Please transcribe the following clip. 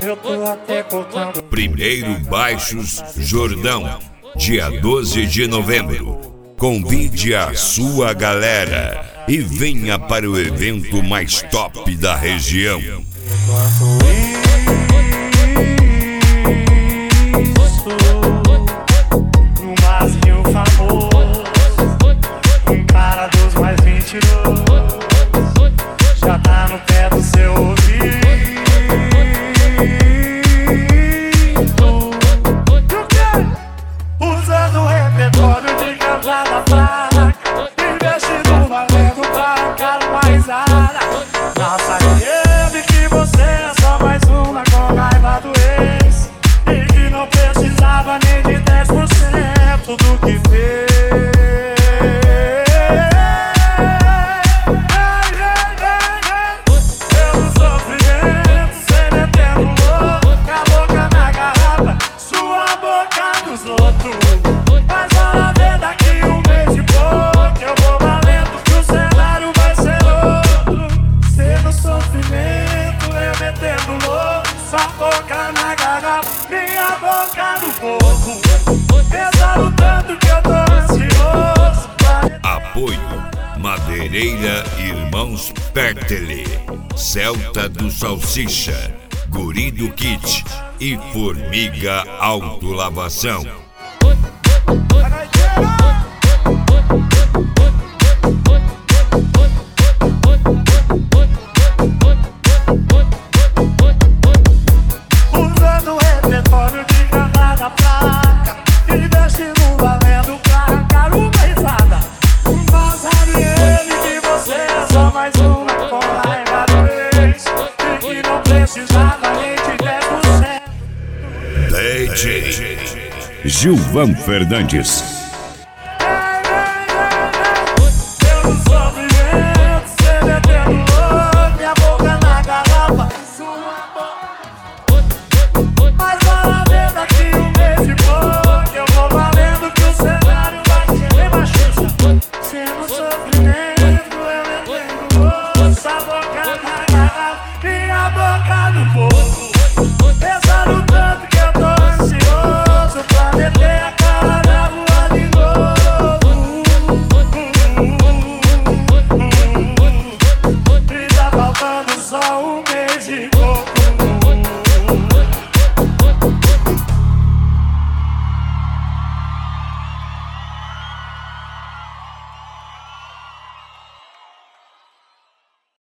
eu tô até contando. Primeiro Baixos Jordão, dia 12 de novembro. Convide a sua galera e venha para o evento mais top da região. No barzinho famoso, um cara dos mais mentirosos já tá no pé do seu ouvido. Usando o repertório de cantada fraca, investindo valendo pra arrancar uma risada. Não sabia que você é só mais uma com raiva do ex, e que não precisava nem de 10% do que fez. Pelo sofrimento, cê metendo louco, com a boca na garrafa, sua boca nos outros. Mas olha ver daqui um mês e pouco, eu vou valendo que o cenário vai ser outro. Cê no sofrimento, eu metendo louco, sua boca na garrafa, minha boca no fogo. Pesado tanto que eu tô ansioso. Apoio Madeireira Irmãos Pertele, Celta do Salsicha, Guri do Kit e Formiga Autolavação. Usando o repertório de cantada fraca, investindo valendo pra arrancar uma risada. Mas sabe ele que você é só mais uma com raiva do ex, e que não precisava nem de 10%. DJ Gilvan Fernandes.